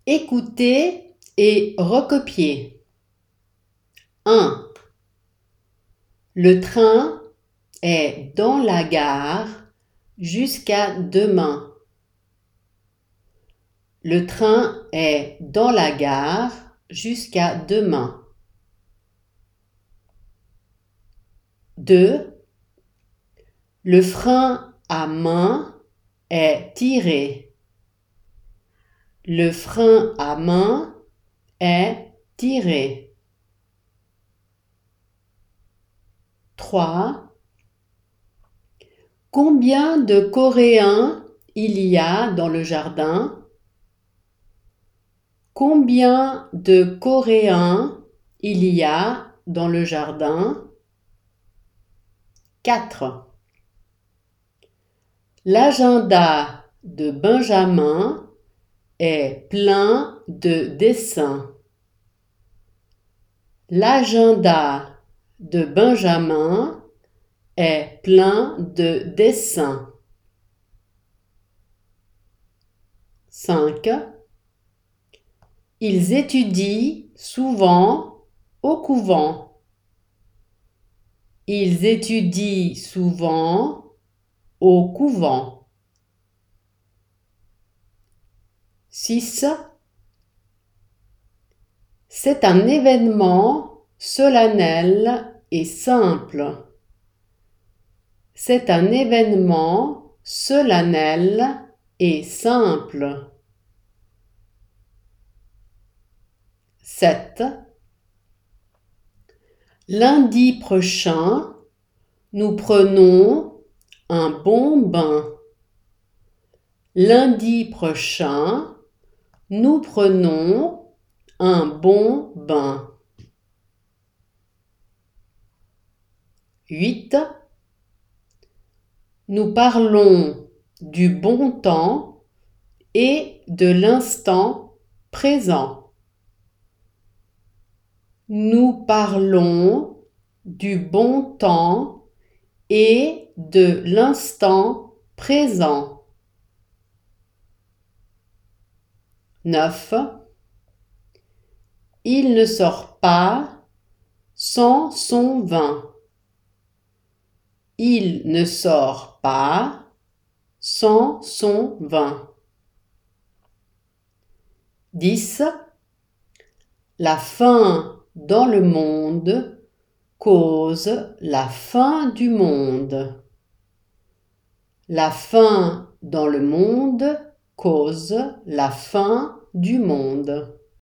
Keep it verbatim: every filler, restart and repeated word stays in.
Écoutez et recopiez. un. Le train est dans la gare jusqu'à demain. Le train est dans la gare jusqu'à demain. deux. Le frein à main est tiré. Le frein à main est tiré. trois. Combien de Coréens il y a dans le jardin? Combien de Coréens il y a dans le jardin? quatre. L'agenda de Benjamin est plein de dessins. L'agenda de Benjamin est plein de dessins. cinq. Ils étudient souvent au couvent. Ils étudient souvent au couvent. six. C'est un événement solennel et simple. C'est un événement solennel et simple. sept. Lundi prochain, nous prenons un bon bain. Lundi prochain, nous prenons un bon bain. huit. Nous parlons du bon temps et de l'instant présent. Nous parlons du bon temps et de l'instant présent. neuf. Il ne sort pas sans son vin. Il ne sort pas sans son vin. dix. La faim dans le monde cause la fin du monde. La faim dans le monde cause la fin du monde.